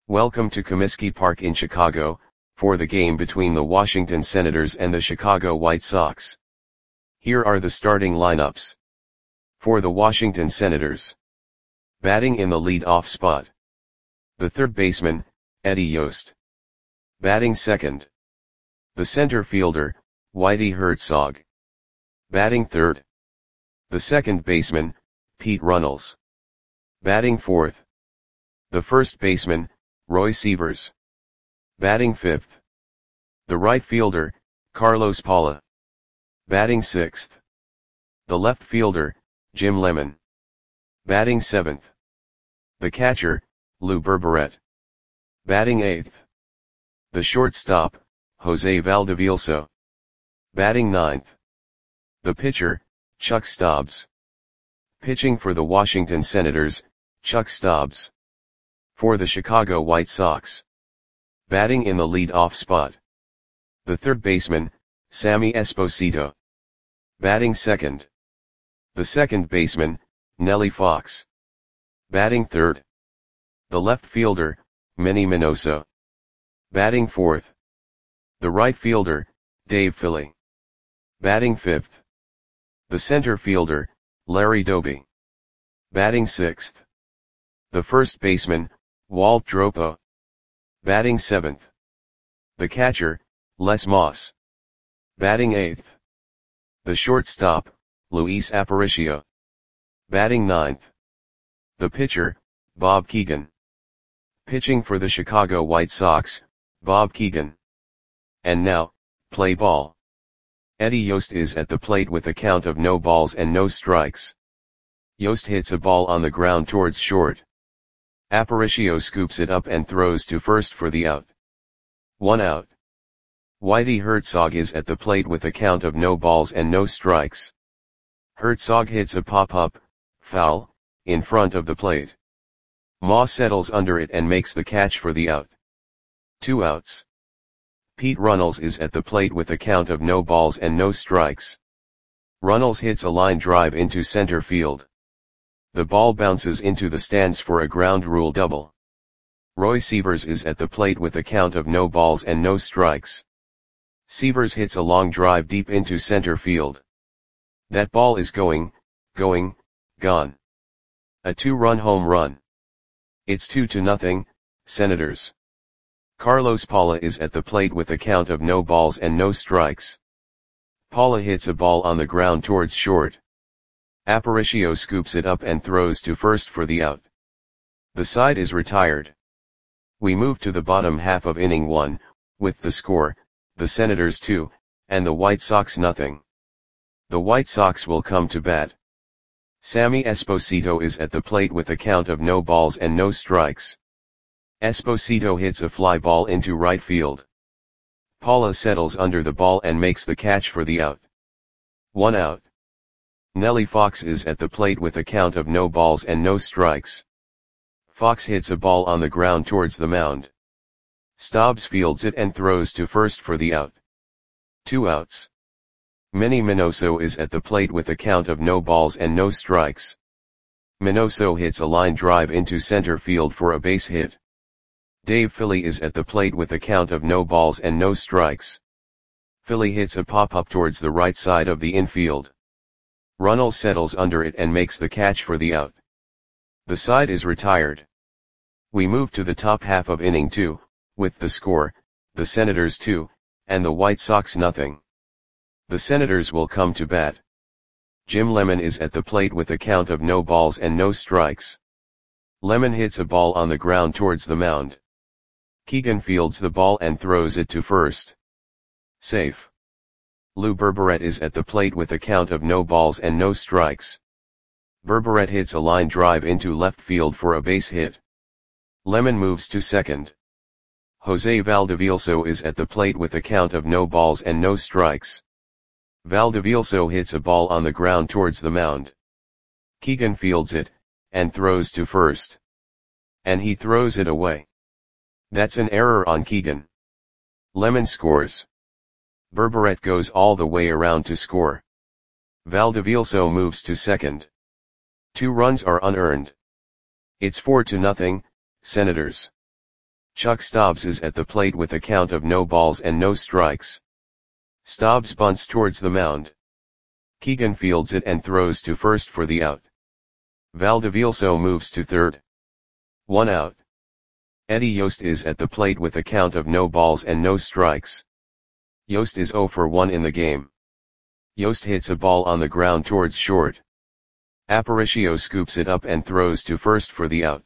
Welcome to Comiskey Park in Chicago, for the game between the Washington Senators and the Chicago White Sox. Here are the starting lineups. For the Washington Senators. Batting in the lead-off spot. The third baseman, Eddie Yost. Batting second. The center fielder, Whitey Herzog. Batting third. The second baseman, Pete Runnels. Batting fourth. The first baseman, Roy Sievers. Batting fifth. The right fielder, Carlos Paula. Batting sixth. The left fielder, Jim Lemon. Batting seventh. The catcher, Lou Berberet. Batting eighth. The shortstop, Jose Valdevielso. Batting ninth. The pitcher, Chuck Stobbs. Pitching for the Washington Senators, Chuck Stobbs. For the Chicago White Sox. Batting in the lead-off spot. The third baseman, Sammy Esposito. Batting second. The second baseman, Nellie Fox. Batting third. The left fielder, Manny Minoso. Batting fourth. The right fielder, Dave Philly. Batting fifth. The center fielder, Larry Doby. Batting sixth. The first baseman, Walt Dropo. Batting seventh. The catcher, Les Moss. Batting eighth. The shortstop, Luis Aparicio. Batting ninth. The pitcher, Bob Keegan. Pitching for the Chicago White Sox, Bob Keegan. And now, play ball. Eddie Yost is at the plate with a count of no balls and no strikes. Yost hits a ball on the ground towards short. Aparicio scoops it up and throws to first for the out. 1 out. Whitey Herzog is at the plate with a count of no balls and no strikes. Herzog hits a pop-up, foul, in front of the plate. Moss settles under it and makes the catch for the out. 2 outs. Pete Runnels is at the plate with a count of no balls and no strikes. Runnels hits a line drive into center field. The ball bounces into the stands for a ground rule double. Roy Sievers is at the plate with a count of no balls and no strikes. Sievers hits a long drive deep into center field. That ball is gone. A 2-run home run. It's 2-0, Senators. Carlos Paula is at the plate with a count of no balls and no strikes. Paula hits a ball on the ground towards short. Aparicio scoops it up and throws to first for the out. The side is retired. We move to the bottom half of inning 1, with the score, the Senators 2, and the White Sox nothing. The White Sox will come to bat. Sammy Esposito is at the plate with a count of no balls and no strikes. Esposito hits a fly ball into right field. Paula settles under the ball and makes the catch for the out. 1 out. Nellie Fox is at the plate with a count of no balls and no strikes. Fox hits a ball on the ground towards the mound. Stobbs fields it and throws to first for the out. 2 outs. Manny Minoso is at the plate with a count of no balls and no strikes. Minoso hits a line drive into center field for a base hit. Dave Philly is at the plate with a count of no balls and no strikes. Philly hits a pop-up towards the right side of the infield. Runnels settles under it and makes the catch for the out. The side is retired. We move to the top half of inning 2, with the score, the Senators 2, and the White Sox nothing. The Senators will come to bat. Jim Lemon is at the plate with a count of no balls and no strikes. Lemon hits a ball on the ground towards the mound. Keegan fields the ball and throws it to first. Safe. Lou Berberet is at the plate with a count of no balls and no strikes. Berberet hits a line drive into left field for a base hit. Lemon moves to second. Jose Valdevielso is at the plate with a count of no balls and no strikes. Valdevielso hits a ball on the ground towards the mound. Keegan fields it, and throws to first. And he throws it away. That's an error on Keegan. Lemon scores. Berberet goes all the way around to score. Valdevielso moves to second. 2 runs are unearned. It's 4-0, Senators. Chuck Stobbs is at the plate with a count of no balls and no strikes. Stobbs bunts towards the mound. Keegan fields it and throws to first for the out. Valdevilso moves to third. 1 out. Eddie Yost is at the plate with a count of no balls and no strikes. Yost is 0 for 1 in the game. Yost hits a ball on the ground towards short. Aparicio scoops it up and throws to first for the out.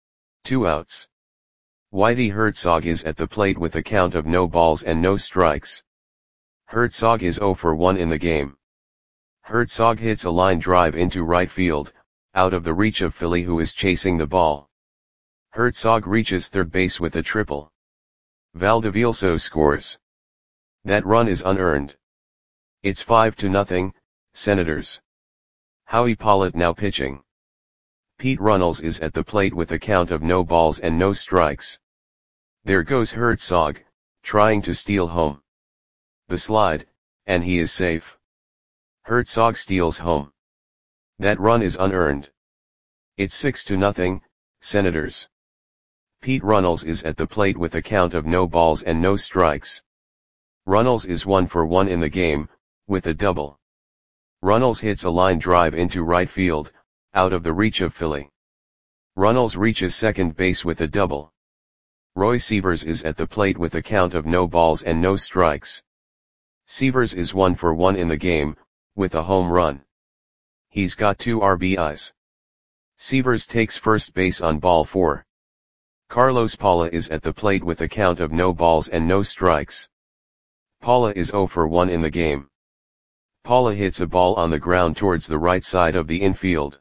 2 outs. Whitey Herzog is at the plate with a count of no balls and no strikes. Herzog is 0 for 1 in the game. Herzog hits a line drive into right field, out of the reach of Philly, who is chasing the ball. Herzog reaches third base with a triple. Valdevilso scores. That run is unearned. It's 5-0, Senators. Howie Pollitt now pitching. Pete Runnels is at the plate with a count of no balls and no strikes. There goes Herzog, trying to steal home. The slide, and he is safe. Herzog steals home. That run is unearned. It's 6-0, Senators. Pete Runnels is at the plate with a count of no balls and no strikes. Runnels is 1 for 1 in the game, with a double. Runnels hits a line drive into right field, out of the reach of Philly. Runnels reaches second base with a double. Roy Sievers is at the plate with a count of no balls and no strikes. Sievers is 1 for 1 in the game, with a home run. He's got 2 RBIs. Sievers takes first base on ball 4. Carlos Paula is at the plate with a count of no balls and no strikes. Paula is 0 for 1 in the game. Paula hits a ball on the ground towards the right side of the infield.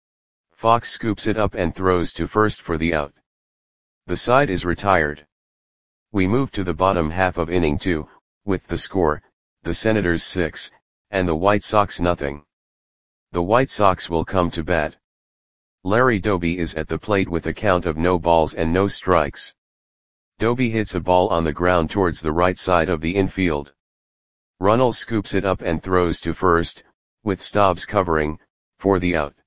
Fox scoops it up and throws to first for the out. The side is retired. We move to the bottom half of inning 2, with the score, the Senators 6, and the White Sox nothing. The White Sox will come to bat. Larry Doby is at the plate with a count of no balls and no strikes. Doby hits a ball on the ground towards the right side of the infield. Runnels scoops it up and throws to first, with Stobbs covering, for the out.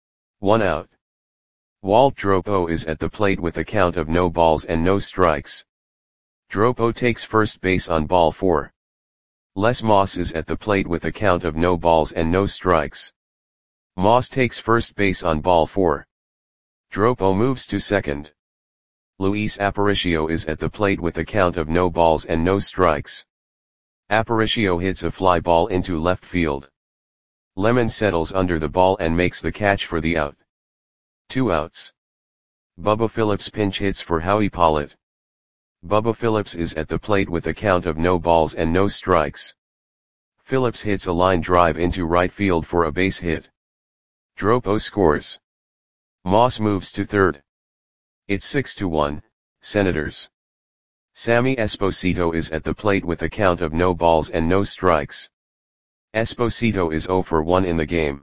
1 out. Walt Dropo is at the plate with a count of no balls and no strikes. Dropo takes first base on ball 4. Les Moss is at the plate with a count of no balls and no strikes. Moss takes first base on ball 4. Dropo moves to second. Luis Aparicio is at the plate with a count of no balls and no strikes. Aparicio hits a fly ball into left field. Lemon settles under the ball and makes the catch for the out. 2 outs. Bubba Phillips pinch hits for Howie Pollitt. Bubba Phillips is at the plate with a count of no balls and no strikes. Phillips hits a line drive into right field for a base hit. Dropo scores. Moss moves to third. It's 6-1, Senators. Sammy Esposito is at the plate with a count of no balls and no strikes. Esposito is 0 for 1 in the game.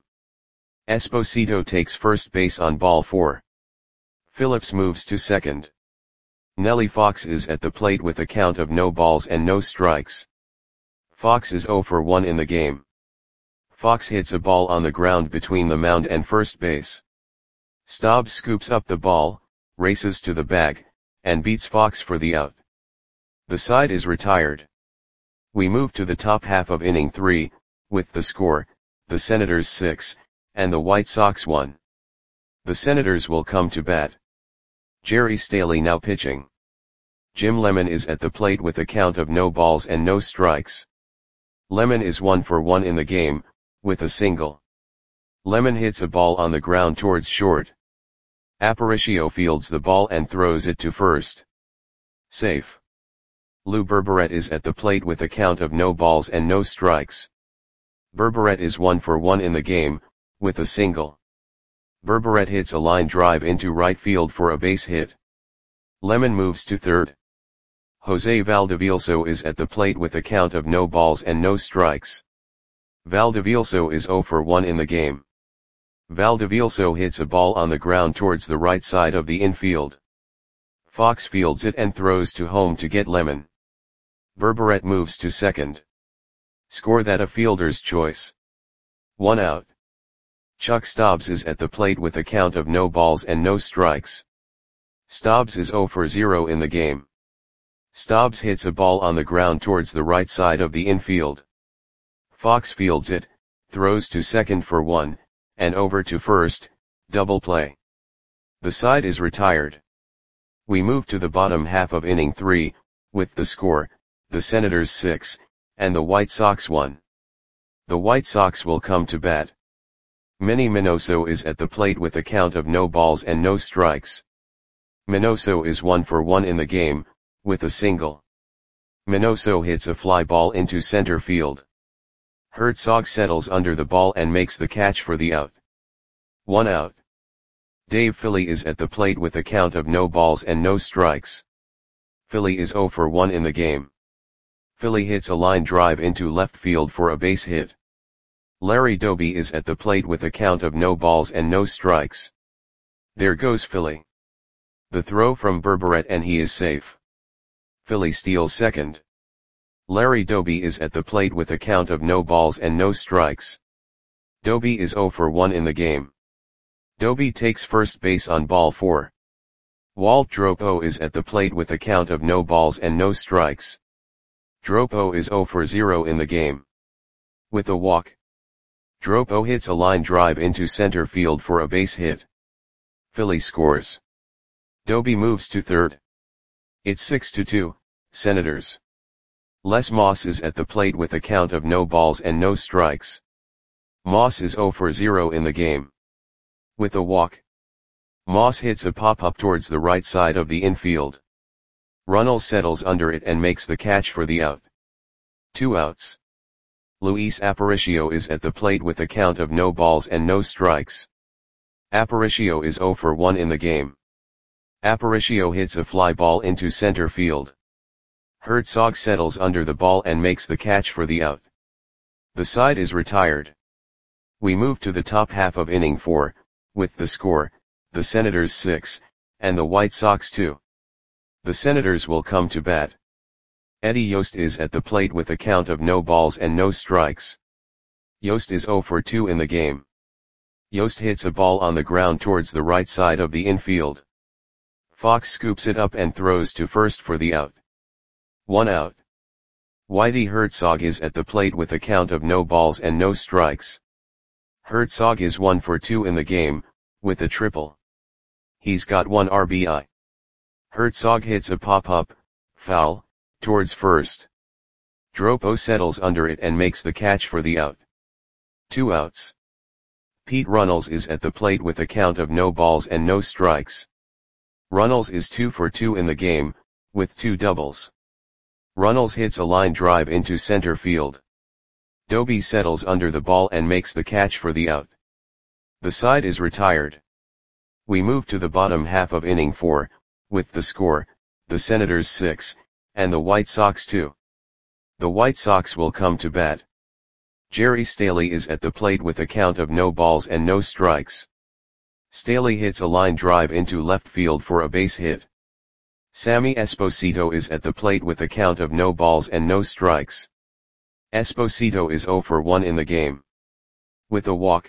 Esposito takes first base on ball 4. Phillips moves to second. Nellie Fox is at the plate with a count of no balls and no strikes. Fox is 0 for 1 in the game. Fox hits a ball on the ground between the mound and first base. Stobbs scoops up the ball, races to the bag, and beats Fox for the out. The side is retired. We move to the top half of inning 3, with the score, the Senators 6, and the White Sox 1. The Senators will come to bat. Jerry Staley now pitching. Jim Lemon is at the plate with a count of no balls and no strikes. Lemon is 1 for 1 in the game, with a single. Lemon hits a ball on the ground towards short. Aparicio fields the ball and throws it to first. Safe. Lou Berberet is at the plate with a count of no balls and no strikes. Berberet is 1 for 1 in the game, with a single. Berberet hits a line drive into right field for a base hit. Lemon moves to third. Jose Valdevilso is at the plate with a count of no balls and no strikes. Valdevilso is 0 for 1 in the game. Valdevilso hits a ball on the ground towards the right side of the infield. Fox fields it and throws to home to get Lemon. Berberet moves to second. Score that a fielder's choice. 1 out. Chuck Stobbs is at the plate with a count of no balls and no strikes. Stobbs is 0 for 0 in the game. Stobbs hits a ball on the ground towards the right side of the infield. Fox fields it, throws to second for 1, and over to first, double play. The side is retired. We move to the bottom half of inning 3, with the score, the Senators 6, and the White Sox 1. The White Sox will come to bat. Manny Minoso is at the plate with a count of no balls and no strikes. Minoso is 1 for 1 in the game, with a single. Minoso hits a fly ball into center field. Herzog settles under the ball and makes the catch for the out. 1 out. Dave Philly is at the plate with a count of no balls and no strikes. Philly is 0 for 1 in the game. Philly hits a line drive into left field for a base hit. Larry Doby is at the plate with a count of no balls and no strikes. There goes Philly. The throw from Berberet and he is safe. Philly steals second. Larry Doby is at the plate with a count of no balls and no strikes. Doby is 0 for 1 in the game. Doby takes first base on ball 4. Walt Dropo is at the plate with a count of no balls and no strikes. Dropo is 0 for 0 in the game. With a walk. Dropo hits a line drive into center field for a base hit. Philly scores. Doby moves to third. It's 6-2, Senators. Les Moss is at the plate with a count of no balls and no strikes. Moss is 0 for 0 in the game. With a walk. Moss hits a pop-up towards the right side of the infield. Runnels settles under it and makes the catch for the out. 2 outs. Luis Aparicio is at the plate with a count of no balls and no strikes. Aparicio is 0 for 1 in the game. Aparicio hits a fly ball into center field. Herzog settles under the ball and makes the catch for the out. The side is retired. We move to the top half of inning 4, with the score, the Senators 6, and the White Sox 2. The Senators will come to bat. Eddie Yost is at the plate with a count of no balls and no strikes. Yost is 0 for 2 in the game. Yost hits a ball on the ground towards the right side of the infield. Fox scoops it up and throws to first for the out. 1 out. Whitey Herzog is at the plate with a count of no balls and no strikes. Herzog is 1 for 2 in the game, with a triple. He's got 1 RBI. Herzog hits a pop-up, foul, towards first. Dropo settles under it and makes the catch for the out. 2 outs. Pete Runnels is at the plate with a count of no balls and no strikes. Runnels is 2 for 2 in the game, with 2 doubles. Runnels hits a line drive into center field. Doby settles under the ball and makes the catch for the out. The side is retired. We move to the bottom half of inning 4, with the score, the Senators 6, and the White Sox 2. The White Sox will come to bat. Jerry Staley is at the plate with a count of no balls and no strikes. Staley hits a line drive into left field for a base hit. Sammy Esposito is at the plate with a count of no balls and no strikes. Esposito is 0 for 1 in the game. With a walk.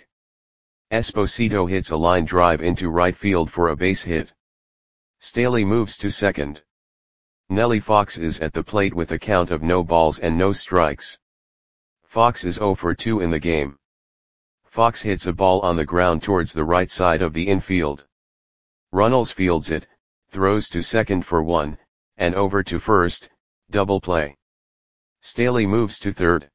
Esposito hits a line drive into right field for a base hit. Staley moves to second. Nellie Fox is at the plate with a count of no balls and no strikes. Fox is 0 for 2 in the game. Fox hits a ball on the ground towards the right side of the infield. Runnels fields it, throws to second for 1, and over to first, double play. Staley moves to third.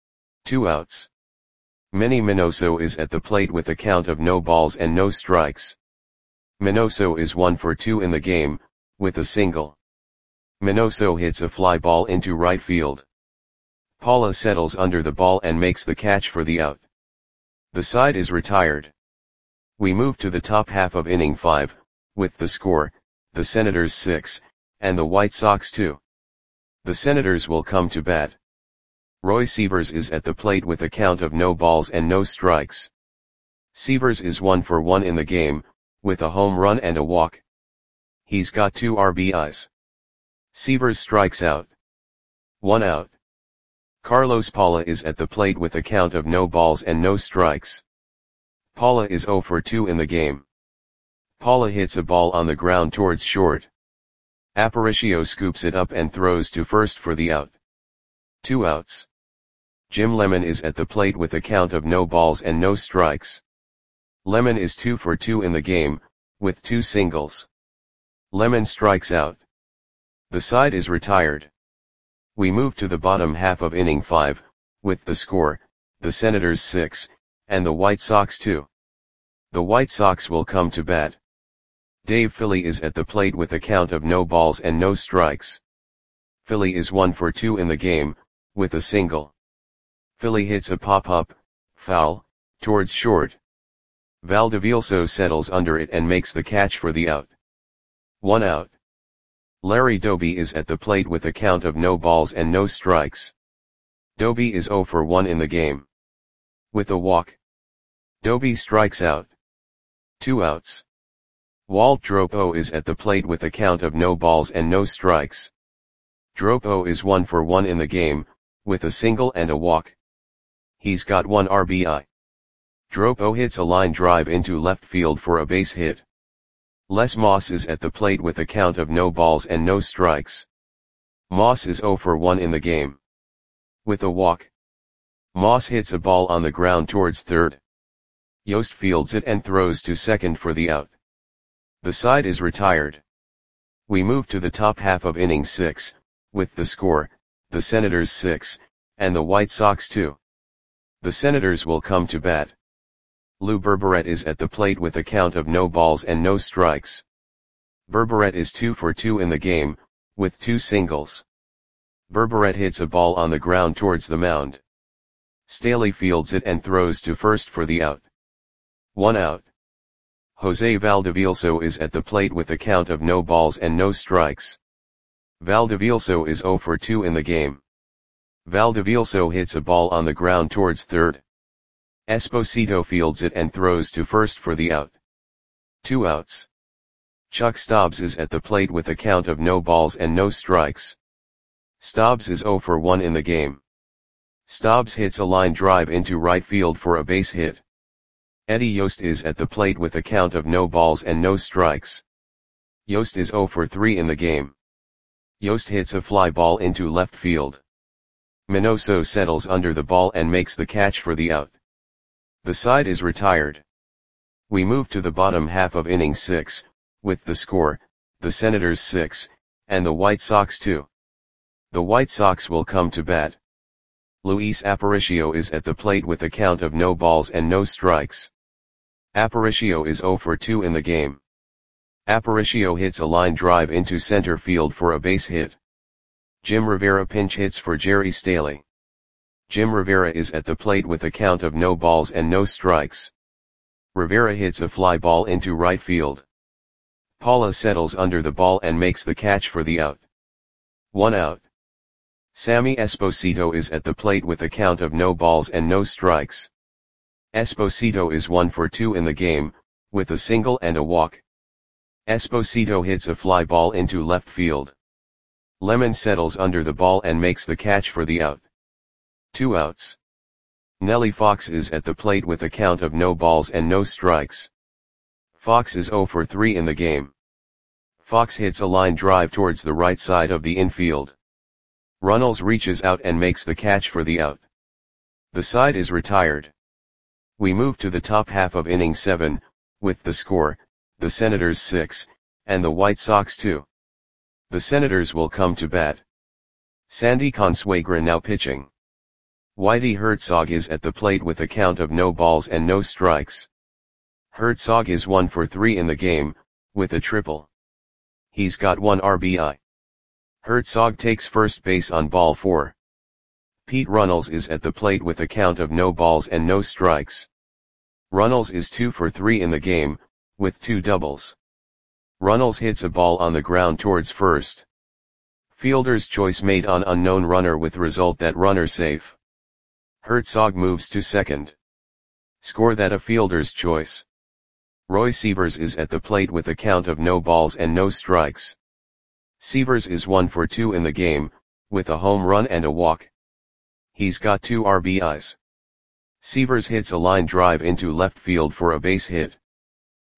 2 outs. Manny Minoso is at the plate with a count of no balls and no strikes. Minoso is 1 for 2 in the game, with a single. Minoso hits a fly ball into right field. Paula settles under the ball and makes the catch for the out. The side is retired. We move to the top half of inning 5, with the score, the Senators 6, and the White Sox 2. The Senators will come to bat. Roy Sievers is at the plate with a count of no balls and no strikes. Sievers is 1 for 1 in the game, with a home run and a walk. He's got 2 RBIs. Sievers strikes out. 1 out. Carlos Paula is at the plate with a count of no balls and no strikes. Paula is 0 for 2 in the game. Paula hits a ball on the ground towards short. Aparicio scoops it up and throws to first for the out. 2 outs. Jim Lemon is at the plate with a count of no balls and no strikes. Lemon is 2 for 2 in the game, with 2 singles. Lemon strikes out. The side is retired. We move to the bottom half of inning 5, with the score, the Senators 6, and the White Sox 2. The White Sox will come to bat. Dave Philly is at the plate with a count of no balls and no strikes. Philly is 1 for 2 in the game, with a single. Philly hits a pop-up, foul, towards short. Valdevilso settles under it and makes the catch for the out. 1 out. Larry Doby is at the plate with a count of no balls and no strikes. Doby is 0 for 1 in the game. With a walk. Doby strikes out. 2 outs. Walt Dropo is at the plate with a count of no balls and no strikes. Dropo is 1 for 1 in the game, with a single and a walk. He's got 1 RBI. Dropo hits a line drive into left field for a base hit. Les Moss is at the plate with a count of no balls and no strikes. Moss is 0 for 1 in the game. With a walk. Moss hits a ball on the ground towards third. Yost fields it and throws to second for the out. The side is retired. We move to the top half of inning 6, with the score, the Senators 6, and the White Sox 2. The Senators will come to bat. Lou Berberet is at the plate with a count of no balls and no strikes. Berberet is 2 for 2 in the game, with 2 singles. Berberet hits a ball on the ground towards the mound. Staley fields it and throws to first for the out. 1 out. Jose Valdevilso is at the plate with a count of no balls and no strikes. Valdevilso is 0 for 2 in the game. Valdevilso hits a ball on the ground towards third. Esposito fields it and throws to first for the out. 2 outs. Chuck Stobbs is at the plate with a count of no balls and no strikes. Stobbs is 0 for 1 in the game. Stobbs hits a line drive into right field for a base hit. Eddie Yost is at the plate with a count of no balls and no strikes. Yost is 0 for 3 in the game. Yost hits a fly ball into left field. Minoso settles under the ball and makes the catch for the out. The side is retired. We move to the bottom half of inning 6, with the score, the Senators 6, and the White Sox 2. The White Sox will come to bat. Luis Aparicio is at the plate with a count of no balls and no strikes. Aparicio is 0 for 2 in the game. Aparicio hits a line drive into center field for a base hit. Jim Rivera pinch hits for Jerry Staley. Jim Rivera is at the plate with a count of no balls and no strikes. Rivera hits a fly ball into right field. Paula settles under the ball and makes the catch for the out. 1 out. Sammy Esposito is at the plate with a count of no balls and no strikes. Esposito is 1 for 2 in the game, with a single and a walk. Esposito hits a fly ball into left field. Lemon settles under the ball and makes the catch for the out. 2 outs. Nellie Fox is at the plate with a count of no balls and no strikes. Fox is 0 for 3 in the game. Fox hits a line drive towards the right side of the infield. Runnels reaches out and makes the catch for the out. The side is retired. We move to the top half of inning 7, with the score, the Senators 6, and the White Sox 2. The Senators will come to bat. Sandy Consuegra now pitching. Whitey Herzog is at the plate with a count of no balls and no strikes. Herzog is 1 for 3 in the game, with a triple. He's got 1 RBI. Herzog takes first base on ball 4. Pete Runnels is at the plate with a count of no balls and no strikes. Runnels is 2 for 3 in the game, with 2 doubles. Runnels hits a ball on the ground towards first. Fielder's choice made on unknown runner with result that runner safe. Herzog moves to second. Score that a fielder's choice. Roy Sievers is at the plate with a count of no balls and no strikes. Sievers is 1 for 2 in the game, with a home run and a walk. He's got 2 RBIs. Sievers hits a line drive into left field for a base hit.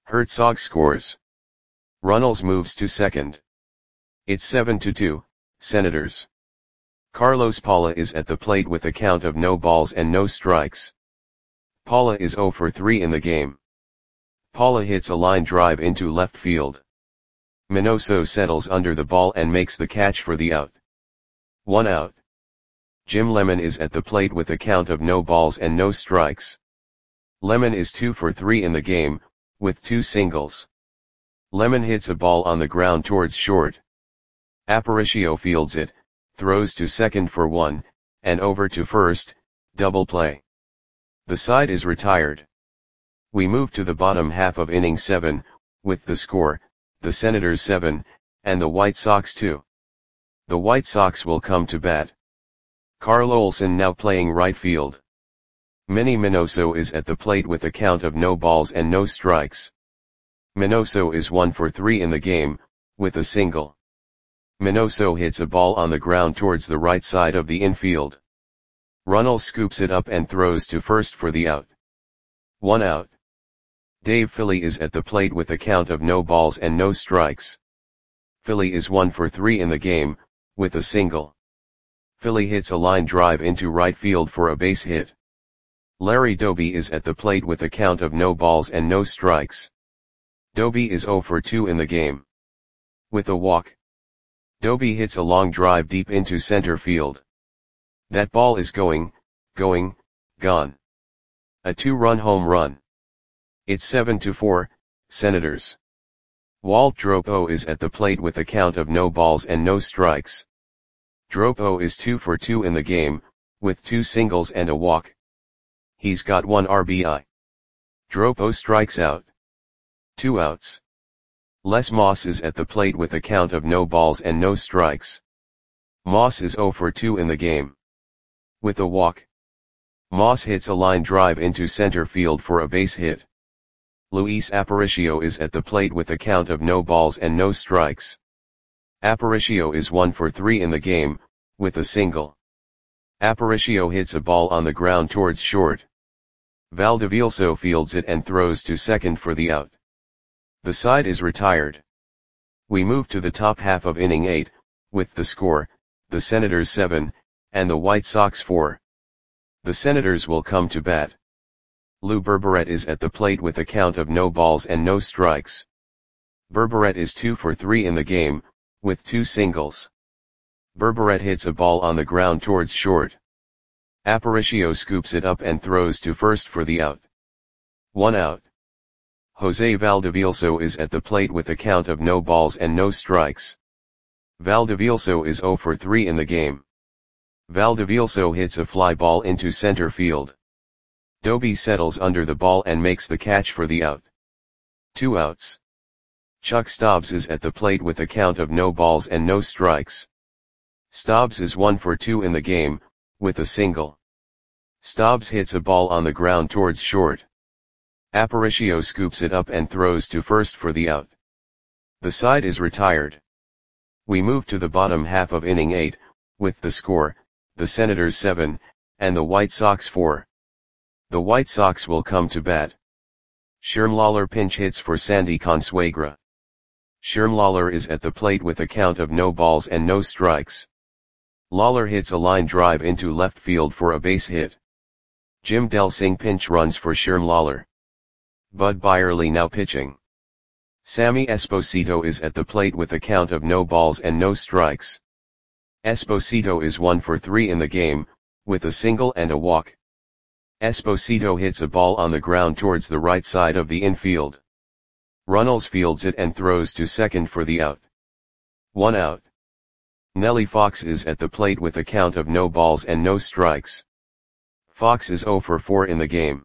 Herzog scores. Runnels moves to second. It's 7-2, Senators. Carlos Paula is at the plate with a count of no balls and no strikes. Paula is 0 for 3 in the game. Paula hits a line drive into left field. Minoso settles under the ball and makes the catch for the out. 1 out. Jim Lemon is at the plate with a count of no balls and no strikes. Lemon is 2 for 3 in the game, with 2 singles. Lemon hits a ball on the ground towards short. Aparicio fields it, throws to second for 1, and over to first, double play. The side is retired. We move to the bottom half of inning 7, with the score, the Senators 7, and the White Sox 2. The White Sox will come to bat. Carl Olson now playing right field. Manny Minoso is at the plate with a count of no balls and no strikes. Minoso is 1 for 3 in the game, with a single. Minoso hits a ball on the ground towards the right side of the infield. Runnels scoops it up and throws to first for the out. 1 out. Dave Philly is at the plate with a count of no balls and no strikes. Philly is 1 for 3 in the game, with a single. Philly hits a line drive into right field for a base hit. Larry Doby is at the plate with a count of no balls and no strikes. Doby is 0 for 2 in the game. With a walk. Doby hits a long drive deep into center field. That ball is gone. A 2-run home run. It's 7-4, Senators. Walt Dropo is at the plate with a count of no balls and no strikes. Dropo is 2 for 2 in the game, with 2 singles and a walk. He's got 1 RBI. Dropo strikes out. 2 outs. Les Moss is at the plate with a count of no balls and no strikes. Moss is 0 for 2 in the game. With a walk. Moss hits a line drive into center field for a base hit. Luis Aparicio is at the plate with a count of no balls and no strikes. Aparicio is 1 for 3 in the game, with a single. Aparicio hits a ball on the ground towards short. Valdivielso fields it and throws to second for the out. The side is retired. We move to the top half of inning 8, with the score, the Senators 7, and the White Sox 4. The Senators will come to bat. Lou Berberet is at the plate with a count of no balls and no strikes. Berberet is 2 for 3 in the game, with 2 singles. Berberet hits a ball on the ground towards short. Aparicio scoops it up and throws to first for the out. 1 out. Jose Valdivielso is at the plate with a count of no balls and no strikes. Valdivielso is 0 for 3 in the game. Valdivielso hits a fly ball into center field. Doby settles under the ball and makes the catch for the out. 2 outs. Chuck Stobbs is at the plate with a count of no balls and no strikes. Stobbs is 1 for 2 in the game, with a single. Stobbs hits a ball on the ground towards short. Aparicio scoops it up and throws to first for the out. The side is retired. We move to the bottom half of inning 8, with the score, the Senators 7, and the White Sox 4. The White Sox will come to bat. Shermlauer pinch hits for Sandy Consuegra. Shermlauer is at the plate with a count of no balls and no strikes. Lawler hits a line drive into left field for a base hit. Jim Delsing pinch runs for Shermlauer. Bud Byerly now pitching. Sammy Esposito is at the plate with a count of no balls and no strikes. Esposito is 1 for 3 in the game, with a single and a walk. Esposito hits a ball on the ground towards the right side of the infield. Runnels fields it and throws to second for the out. 1 out. Nellie Fox is at the plate with a count of no balls and no strikes. Fox is 0 for 4 in the game.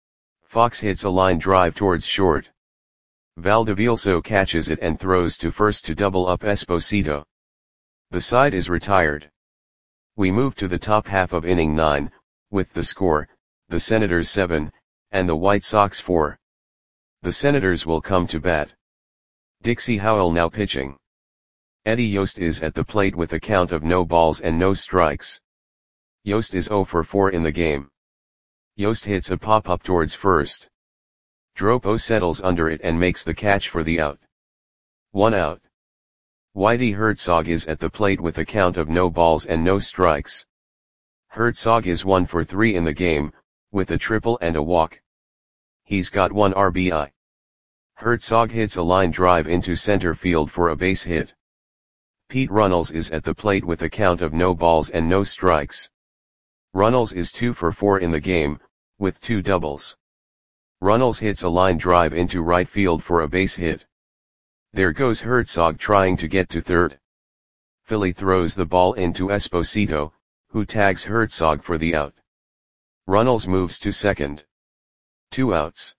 Fox hits a line drive towards short. Valdivielso catches it and throws to first to double up Esposito. The side is retired. We move to the top half of inning 9, with the score, the Senators 7, and the White Sox 4. The Senators will come to bat. Dixie Howell now pitching. Eddie Yost is at the plate with a count of no balls and no strikes. Yost is 0 for 4 in the game. Yost hits a pop-up towards first. Dropo settles under it and makes the catch for the out. 1 out. Whitey Herzog is at the plate with a count of no balls and no strikes. Herzog is 1 for 3 in the game, with a triple and a walk. He's got 1 RBI. Herzog hits a line drive into center field for a base hit. Pete Runnels is at the plate with a count of no balls and no strikes. Runnels is 2 for 4 in the game, with 2 doubles. Runnels hits a line drive into right field for a base hit. There goes Herzog trying to get to third. Philly throws the ball into Esposito, who tags Herzog for the out. Runnels moves to second. 2 outs.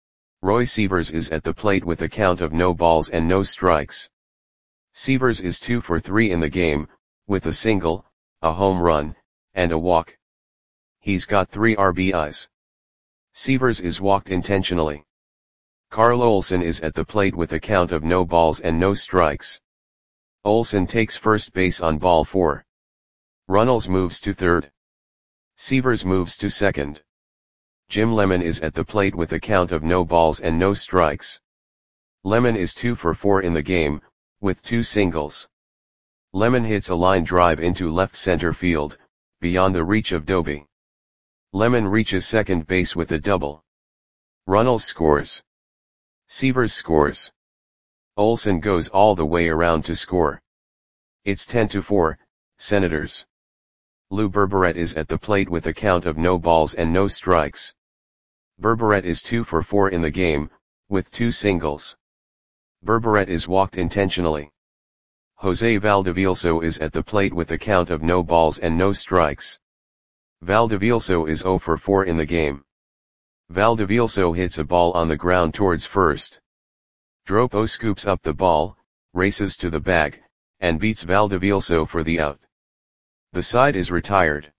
Roy Sievers is at the plate with a count of no balls and no strikes. Sievers is 2 for 3 in the game, with a single, a home run, and a walk. He's got 3 RBIs. Sievers is walked intentionally. Carl Olson is at the plate with a count of no balls and no strikes. Olson takes first base on ball 4. Runnels moves to third. Sievers moves to second. Jim Lemon is at the plate with a count of no balls and no strikes. Lemon is 2 for 4 in the game, with 2 singles. Lemon hits a line drive into left center field, beyond the reach of Doby. Lemon reaches second base with a double. Runnels scores. Sievers scores. Olson goes all the way around to score. It's 10-4, Senators. Lou Berberet is at the plate with a count of no balls and no strikes. Berberet is 2 for 4 in the game, with 2 singles. Berberet is walked intentionally. Jose Valdevilso is at the plate with a count of no balls and no strikes. Valdevilso is 0 for 4 in the game. Valdevilso hits a ball on the ground towards first. Dropo scoops up the ball, races to the bag, and beats Valdevilso for the out. The side is retired.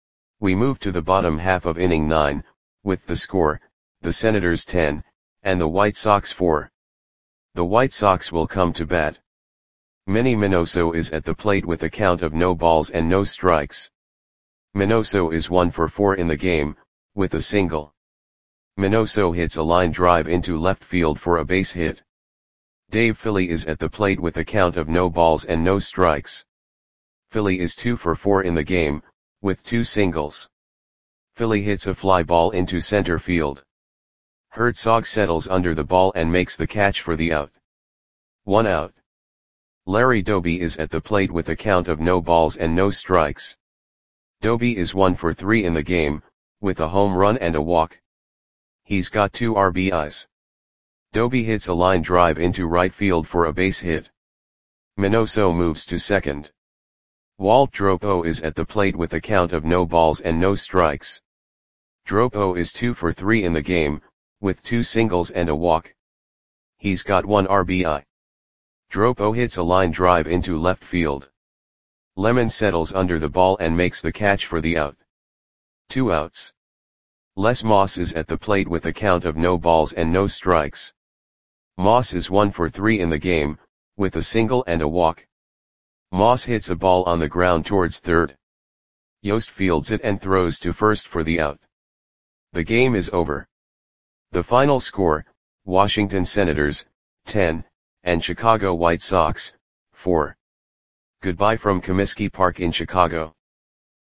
We move to the bottom half of inning 9, with the score, the Senators 10, and the White Sox 4. The White Sox will come to bat. Manny Minoso is at the plate with a count of no balls and no strikes. Minoso is 1 for 4 in the game, with a single. Minoso hits a line drive into left field for a base hit. Dave Philly is at the plate with a count of no balls and no strikes. Philly is 2 for 4 in the game, with 2 singles. Philly hits a fly ball into center field. Herzog settles under the ball and makes the catch for the out. 1 out. Larry Doby is at the plate with a count of no balls and no strikes. Doby is 1 for 3 in the game, with a home run and a walk. He's got 2 RBIs. Doby hits a line drive into right field for a base hit. Minoso moves to second. Walt Dropo is at the plate with a count of no balls and no strikes. Dropo is 2 for 3 in the game, with 2 singles and a walk. He's got 1 RBI. Dropo hits a line drive into left field. Lemon settles under the ball and makes the catch for the out. 2 outs. Les Moss is at the plate with a count of no balls and no strikes. Moss is 1 for 3 in the game, with a single and a walk. Moss hits a ball on the ground towards third. Yost fields it and throws to first for the out. The game is over. The final score, Washington Senators, 10, and Chicago White Sox, 4. Goodbye from Comiskey Park in Chicago.